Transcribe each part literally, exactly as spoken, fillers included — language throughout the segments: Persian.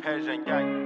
Persian gang.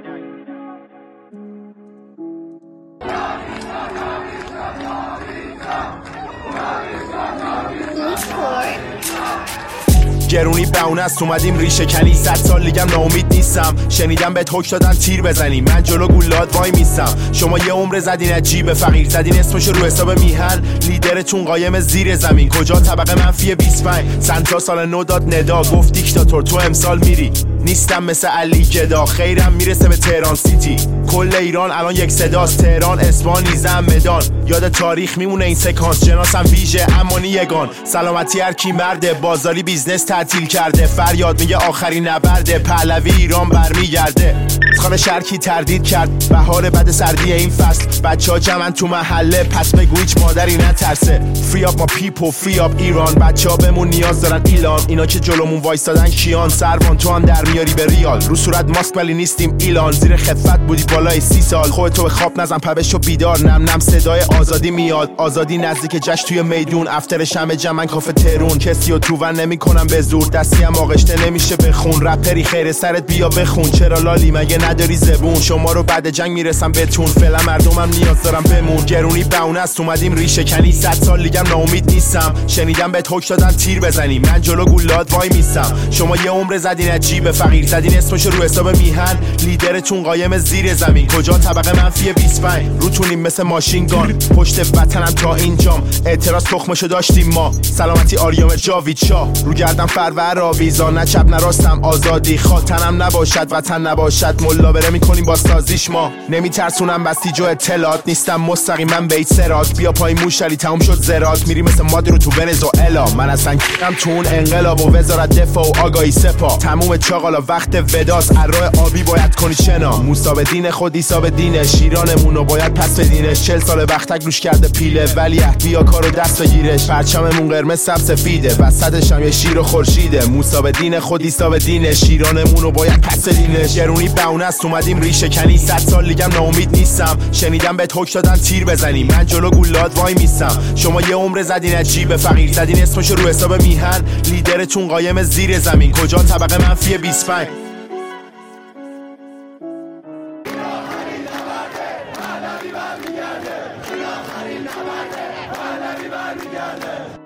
گرونی بهونه است اومدیم ریشه کنی، صد سال دیگم ناامید نیستم. شنیدم بهت حکم دادن تیر بزنی، من جلو گولاد وای میستم. شما یه عمر زدین از جیب فقیر، زدین اسمشو رو حساب میهن. لیدرتون قایم زیر زمین، کجا طبقه منفی بیست و پنج. سنتا سال نو داد ندا، گفت دیکتاتور تو امسال میری. نیستم مثل علی گدا، خیرم میرسه به تهران سیتی. کل ایران الان یک صداست، تهران اسپانی زمدان. یاد تاریخ میمونه این سکانس، جناسم ویژه امانی یگان. سلامتی هر کی مرده، بازاری بیزنس تعطیل کرده. فریاد میگه آخرین نبرده، پهلوی ایران برمیگرده. خانه شرکی تردید کرد، بهار بعد سردی این فصل. بچه ها جمعن تو محله، پس بگو هیچ مادری نترسه. Free up my people, free up ایران. بچه ها بهمون نیاز دارن ایلان، اینا که جلومون وایستادن کیان. سروان تو هم در میاری به ریال، رو صورت ماسک ولی نیستیم ایلان. زیر خفت بودی بالای سی سال، خودتو به خواب نزن پبشو بیدار. نم نم صدای آزادی میاد، آزادی نزدیک جشن توی میدون. افتر شمع جمعن کافه ترون، کسی رو توون نمی کنم به زور. دستی هم آغشته نمیشه بخون، رپری خیر سرت بیا بخون. چرا لالی مگه نداری زبون؟ شما رو بعد جنگ میرسم بتون، فعلا مردمم نیاز دارم بمون. گرونی بهونه است اومدیم ریشه کنی، صد سال دیگم ناامید نیستم. شنیدم بهت حکم دادن تیر بزنی، من جلو گولاد وای میستم. شما یه عمر زدین از جیب فقیر، زدین اسمشو رو حساب میهن. لیدرتون قایم زیر زمین، کجا طبقه منفی بیست و پنج. روتونیم مثل ماشین گان، پشت وطنم تا اینجام. اعتراض تخمشو داشتیم ما، سلامتی آریام جاوید شاه. رو گردم فرور آویزا، نه چپ نه راستم آزادی. خاطرم نباشد وطن نباشد، ملا بره میکنیم با سازیش. ما نمیترسونم بسیج و اطلاعات، نیستم مستقیما بیت سرات. بیا پای موشلی تموم شد زرات، میری مثل مادی رو تو ونزوئلا. من اصلا کیرم تو اون انقلاب و وزارت دفاع و آگاهی سپاه. تموم چاقالا وقت وداس، راه آبی باید کنی شنا. موسی به دین خود عیسی به دینش، ایرانمونو باید پس بدینش. چل سال وقتک روش کرده پیله، ولی عهد بیا کارو دست بگیرش. پرچممون قرمز سبز سفیده، وسطش هم یه شیر و خورشیده. موسی به دین خود عیسی به دینش، ایرانمونو باید پس بدینش. گرونی بهونه است اومدیم ریشه کنی، صد سال دیگم ناامید نیستم. شنیدم بهت حکم دادن تیر بزنی، من جلو گولاد وای میستم. شما یه عمر زدین از جیب فقیر، زدین اسمشو رو حساب میهن. لیدرتون قایم زیر زمین، کجا طبقه منفی بیست و پنج. برمیگرده، برمیگرده.